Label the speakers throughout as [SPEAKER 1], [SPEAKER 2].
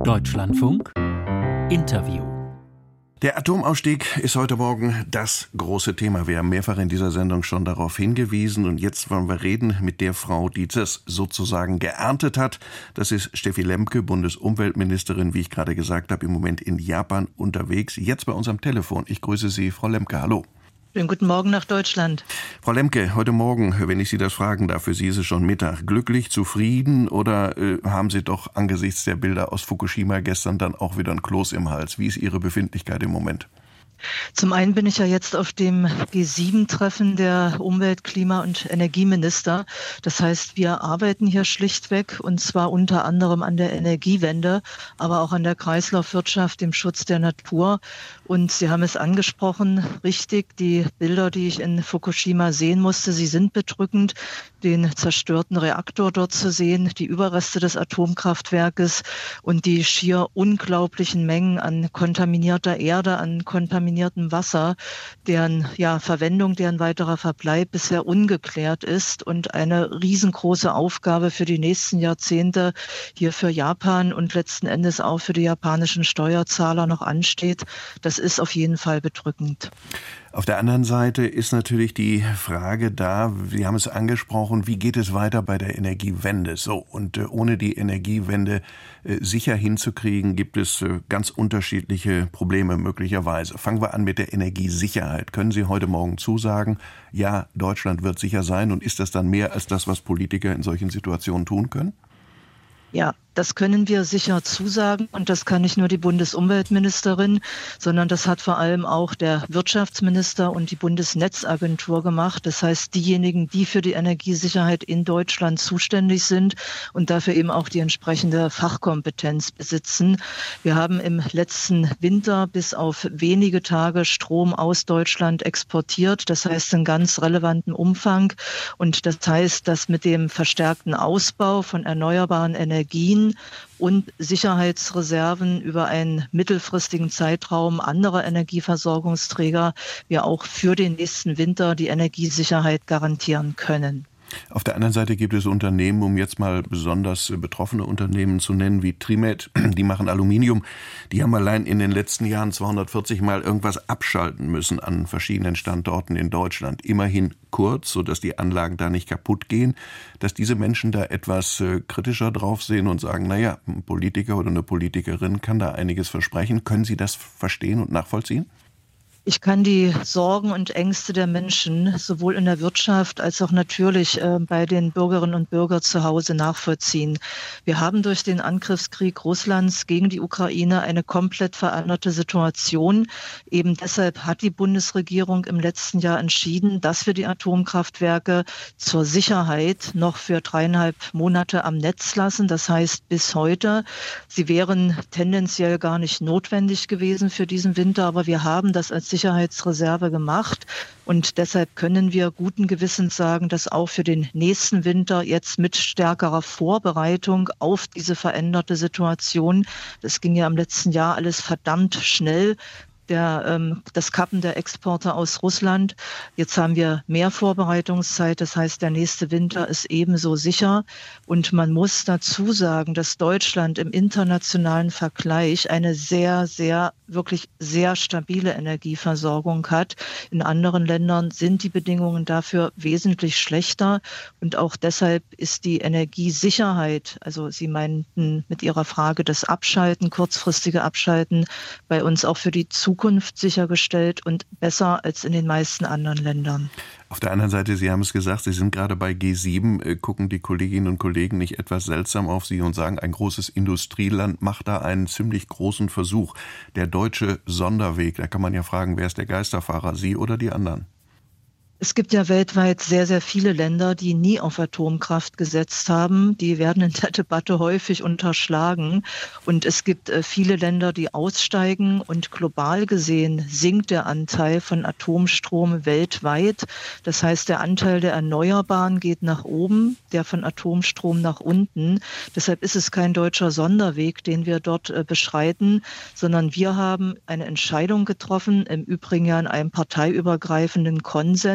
[SPEAKER 1] Deutschlandfunk Interview.
[SPEAKER 2] Der Atomausstieg ist heute Morgen das große Thema. Wir haben mehrfach in dieser Sendung schon darauf hingewiesen. Und jetzt wollen wir reden mit der Frau, die das sozusagen geerntet hat. Das ist Steffi Lemke, Bundesumweltministerin, wie ich gerade gesagt habe, im Moment in Japan unterwegs. Jetzt bei uns am Telefon. Ich grüße Sie, Frau Lemke. Hallo.
[SPEAKER 3] Schönen guten Morgen nach Deutschland.
[SPEAKER 2] Frau Lemke, heute Morgen, wenn ich Sie das fragen darf, für Sie ist es schon Mittag. Glücklich, zufrieden oder haben Sie doch angesichts der Bilder aus Fukushima gestern dann auch wieder ein Kloß im Hals? Wie ist Ihre Befindlichkeit im Moment?
[SPEAKER 3] Zum einen bin ich ja jetzt auf dem G7-Treffen der Umwelt-, Klima- und Energieminister. Das heißt, wir arbeiten hier schlichtweg und zwar unter anderem an der Energiewende, aber auch an der Kreislaufwirtschaft, dem Schutz der Natur. Und Sie haben es angesprochen, richtig, die Bilder, die ich in Fukushima sehen musste, sie sind bedrückend. Den zerstörten Reaktor dort zu sehen, die Überreste des Atomkraftwerkes und die schier unglaublichen Mengen an kontaminierter Erde, an kontaminiertem Wasser, deren Verwendung, deren weiterer Verbleib bisher ungeklärt ist und eine riesengroße Aufgabe für die nächsten Jahrzehnte hier für Japan und letzten Endes auch für die japanischen Steuerzahler noch ansteht. Das ist auf jeden Fall bedrückend.
[SPEAKER 2] Auf der anderen Seite ist natürlich die Frage da, Sie haben es angesprochen, wie geht es weiter bei der Energiewende? So, und ohne die Energiewende sicher hinzukriegen, gibt es ganz unterschiedliche Probleme möglicherweise. Fangen wir an mit der Energiesicherheit. Können Sie heute Morgen zusagen, ja, Deutschland wird sicher sein, und ist das dann mehr als das, was Politiker in solchen Situationen tun können?
[SPEAKER 3] Ja, das können wir sicher zusagen und das kann nicht nur die Bundesumweltministerin, sondern das hat vor allem auch der Wirtschaftsminister und die Bundesnetzagentur gemacht. Das heißt, diejenigen, die für die Energiesicherheit in Deutschland zuständig sind und dafür eben auch die entsprechende Fachkompetenz besitzen. Wir haben im letzten Winter bis auf wenige Tage Strom aus Deutschland exportiert. Das heißt, in ganz relevanten Umfang. Und das heißt, dass mit dem verstärkten Ausbau von erneuerbaren Energien und Sicherheitsreserven über einen mittelfristigen Zeitraum anderer Energieversorgungsträger wir auch für den nächsten Winter die Energiesicherheit garantieren können.
[SPEAKER 2] Auf der anderen Seite gibt es Unternehmen, um jetzt mal besonders betroffene Unternehmen zu nennen, wie Trimet, die machen Aluminium. Die haben allein in den letzten Jahren 240 Mal irgendwas abschalten müssen an verschiedenen Standorten in Deutschland. Immerhin kurz, sodass die Anlagen da nicht kaputt gehen. Dass diese Menschen da etwas kritischer drauf sehen und sagen, naja, ein Politiker oder eine Politikerin kann da einiges versprechen. Können Sie das verstehen und nachvollziehen?
[SPEAKER 3] Ich kann die Sorgen und Ängste der Menschen sowohl in der Wirtschaft als auch natürlich bei den Bürgerinnen und Bürgern zu Hause nachvollziehen. Wir haben durch den Angriffskrieg Russlands gegen die Ukraine eine komplett veränderte Situation. Eben deshalb hat die Bundesregierung im letzten Jahr entschieden, dass wir die Atomkraftwerke zur Sicherheit noch für 3,5 Monate am Netz lassen. Das heißt bis heute. Sie wären tendenziell gar nicht notwendig gewesen für diesen Winter, aber wir haben das als Sicherheitsreserve gemacht und deshalb können wir guten Gewissens sagen, dass auch für den nächsten Winter jetzt mit stärkerer Vorbereitung auf diese veränderte Situation, das ging ja im letzten Jahr alles verdammt schnell, das Kappen der Exporte aus Russland. Jetzt haben wir mehr Vorbereitungszeit, das heißt, der nächste Winter ist ebenso sicher. Und man muss dazu sagen, dass Deutschland im internationalen Vergleich eine wirklich sehr stabile Energieversorgung hat. In anderen Ländern sind die Bedingungen dafür wesentlich schlechter. Und auch deshalb ist die Energiesicherheit, also Sie meinten mit Ihrer Frage das Abschalten, kurzfristige Abschalten, bei uns auch für die Zukunft sichergestellt und besser als in den meisten anderen Ländern.
[SPEAKER 2] Auf der anderen Seite, Sie haben es gesagt, Sie sind gerade bei G7. Gucken die Kolleginnen und Kollegen nicht etwas seltsam auf Sie und sagen, ein großes Industrieland macht da einen ziemlich großen Versuch. Der deutsche Sonderweg, da kann man ja fragen, wer ist der Geisterfahrer, Sie oder die anderen?
[SPEAKER 3] Es gibt ja weltweit sehr, sehr viele Länder, die nie auf Atomkraft gesetzt haben. Die werden in der Debatte häufig unterschlagen. Und es gibt viele Länder, die aussteigen. Und global gesehen sinkt der Anteil von Atomstrom weltweit. Das heißt, der Anteil der Erneuerbaren geht nach oben, der von Atomstrom nach unten. Deshalb ist es kein deutscher Sonderweg, den wir dort beschreiten, sondern wir haben eine Entscheidung getroffen, im Übrigen ja in einem parteiübergreifenden Konsens,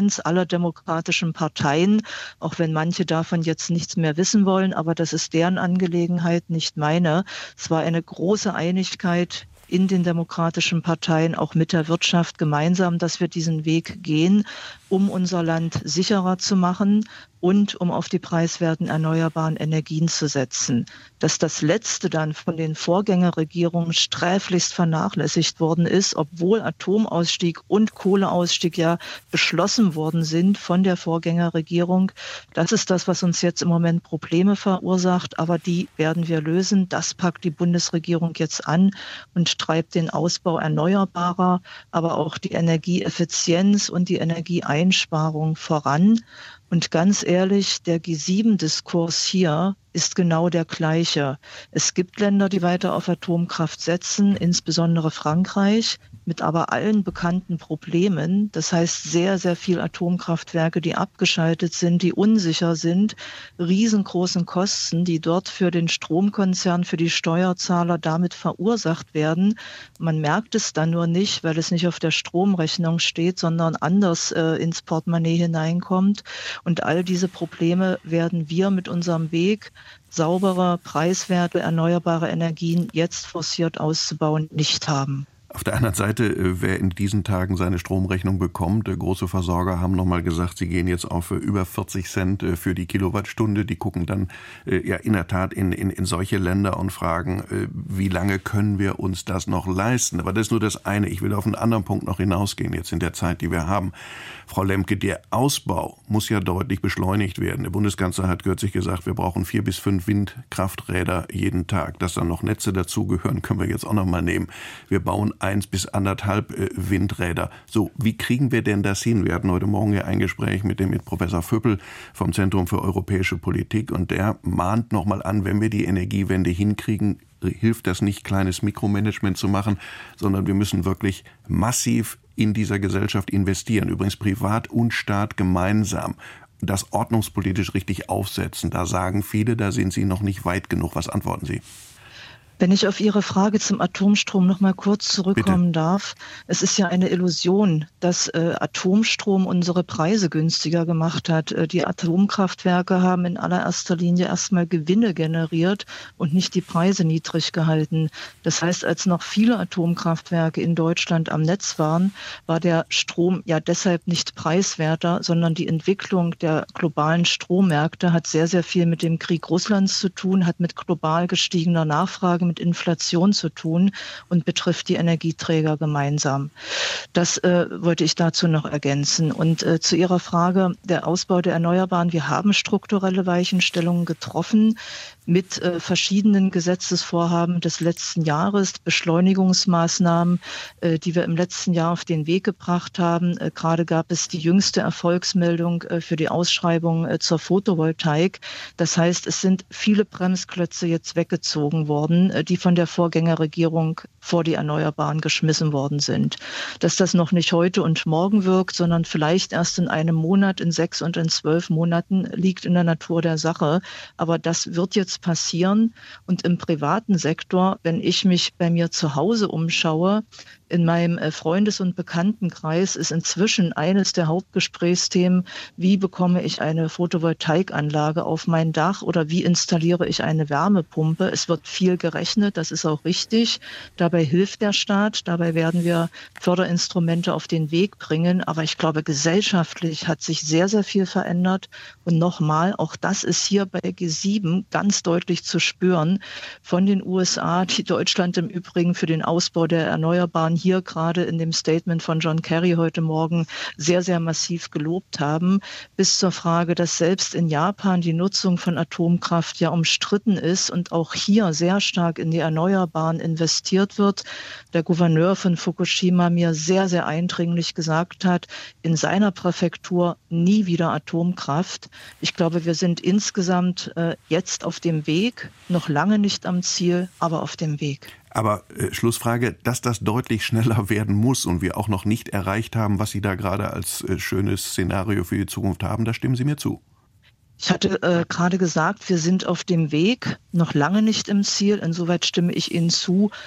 [SPEAKER 3] Konsens aller demokratischen Parteien, auch wenn manche davon jetzt nichts mehr wissen wollen, aber das ist deren Angelegenheit, nicht meine. Es war eine große Einigkeit in den demokratischen Parteien, auch mit der Wirtschaft gemeinsam, dass wir diesen Weg gehen, um unser Land sicherer zu machen und um auf die preiswerten erneuerbaren Energien zu setzen. Dass das Letzte dann von den Vorgängerregierungen sträflichst vernachlässigt worden ist, obwohl Atomausstieg und Kohleausstieg ja beschlossen worden sind von der Vorgängerregierung. Das ist das, was uns jetzt im Moment Probleme verursacht, aber die werden wir lösen. Das packt die Bundesregierung jetzt an und treibt den Ausbau erneuerbarer, aber auch die Energieeffizienz und die Energieeinsparung voran. Und ganz ehrlich, der G7-Diskurs hier ist genau der gleiche. Es gibt Länder, die weiter auf Atomkraft setzen, insbesondere Frankreich, mit aber allen bekannten Problemen. Das heißt, sehr, sehr viel Atomkraftwerke, die abgeschaltet sind, die unsicher sind, riesengroßen Kosten, die dort für den Stromkonzern, für die Steuerzahler damit verursacht werden. Man merkt es dann nur nicht, weil es nicht auf der Stromrechnung steht, sondern anders ins Portemonnaie hineinkommt. Und all diese Probleme werden wir mit unserem Weg, saubere, preiswerte, erneuerbare Energien jetzt forciert auszubauen, nicht haben.
[SPEAKER 2] Auf der anderen Seite, wer in diesen Tagen seine Stromrechnung bekommt, große Versorger haben nochmal gesagt, sie gehen jetzt auf über 40 Cent für die Kilowattstunde. Die gucken dann ja in der Tat in solche Länder und fragen, wie lange können wir uns das noch leisten? Aber das ist nur das eine. Ich will auf einen anderen Punkt noch hinausgehen, jetzt in der Zeit, die wir haben. Frau Lemke, der Ausbau muss ja deutlich beschleunigt werden. Der Bundeskanzler hat kürzlich gesagt, wir brauchen 4 bis 5 Windkrafträder jeden Tag. Dass dann noch Netze dazugehören, können wir jetzt auch noch mal nehmen. Wir bauen 1 bis 1,5 Windräder. So, wie kriegen wir denn das hin? Wir hatten heute Morgen ja ein Gespräch mit Professor Vöppel vom Zentrum für europäische Politik und der mahnt nochmal an, wenn wir die Energiewende hinkriegen, hilft das nicht, kleines Mikromanagement zu machen, sondern wir müssen wirklich massiv in dieser Gesellschaft investieren. Übrigens Privat und Staat gemeinsam. Das ordnungspolitisch richtig aufsetzen. Da sagen viele, da sind Sie noch nicht weit genug. Was antworten Sie?
[SPEAKER 3] Wenn ich auf Ihre Frage zum Atomstrom noch mal kurz zurückkommen darf. Es ist ja eine Illusion, dass Atomstrom unsere Preise günstiger gemacht hat. Die Atomkraftwerke haben in allererster Linie erstmal Gewinne generiert und nicht die Preise niedrig gehalten. Das heißt, als noch viele Atomkraftwerke in Deutschland am Netz waren, war der Strom ja deshalb nicht preiswerter, sondern die Entwicklung der globalen Strommärkte hat sehr, sehr viel mit dem Krieg Russlands zu tun, hat mit global gestiegener Nachfrage, mit Inflation zu tun und betrifft die Energieträger gemeinsam. Das wollte ich dazu noch ergänzen. Und zu Ihrer Frage, der Ausbau der Erneuerbaren. Wir haben strukturelle Weichenstellungen getroffen mit verschiedenen Gesetzesvorhaben des letzten Jahres, Beschleunigungsmaßnahmen, die wir im letzten Jahr auf den Weg gebracht haben. Gerade gab es die jüngste Erfolgsmeldung für die Ausschreibung zur Photovoltaik. Das heißt, es sind viele Bremsklötze jetzt weggezogen worden, die von der Vorgängerregierung vor die Erneuerbaren geschmissen worden sind. Dass das noch nicht heute und morgen wirkt, sondern vielleicht erst in einem Monat, in 6 und in 12 Monaten, liegt in der Natur der Sache. Aber das wird jetzt passieren. Und im privaten Sektor, wenn ich mich bei mir zu Hause umschaue, in meinem Freundes- und Bekanntenkreis ist inzwischen eines der Hauptgesprächsthemen, wie bekomme ich eine Photovoltaikanlage auf mein Dach oder wie installiere ich eine Wärmepumpe. Es wird viel gerechnet, das ist auch richtig. Dabei hilft der Staat, dabei werden wir Förderinstrumente auf den Weg bringen. Aber ich glaube, gesellschaftlich hat sich sehr, sehr viel verändert. Und nochmal, auch das ist hier bei G7 ganz deutlich zu spüren von den USA, die Deutschland im Übrigen für den Ausbau der Erneuerbaren hier gerade in dem Statement von John Kerry heute Morgen sehr, sehr massiv gelobt haben, bis zur Frage, dass selbst in Japan die Nutzung von Atomkraft ja umstritten ist und auch hier sehr stark in die Erneuerbaren investiert wird. Der Gouverneur von Fukushima mir sehr, sehr eindringlich gesagt hat, in seiner Präfektur nie wieder Atomkraft. Ich glaube, wir sind insgesamt jetzt auf dem Weg, noch lange nicht am Ziel, aber auf dem Weg.
[SPEAKER 2] Aber Schlussfrage, dass das deutlich schneller werden muss und wir auch noch nicht erreicht haben, was Sie da gerade als schönes Szenario für die Zukunft haben, da stimmen Sie mir zu.
[SPEAKER 3] Ich hatte gerade gesagt, wir sind auf dem Weg, noch lange nicht im Ziel. Insoweit stimme ich Ihnen zu.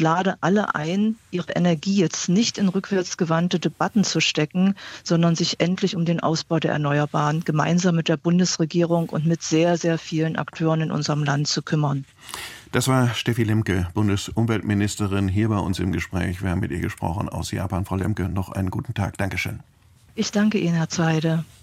[SPEAKER 3] lade alle ein, ihre Energie jetzt nicht in rückwärtsgewandte Debatten zu stecken, sondern sich endlich um den Ausbau der Erneuerbaren gemeinsam mit der Bundesregierung und mit sehr, sehr vielen Akteuren in unserem Land zu kümmern.
[SPEAKER 2] Das war Steffi Lemke, Bundesumweltministerin, hier bei uns im Gespräch. Wir haben mit ihr gesprochen aus Japan. Frau Lemke, noch einen guten Tag. Dankeschön.
[SPEAKER 3] Ich danke Ihnen, Herr Zweide.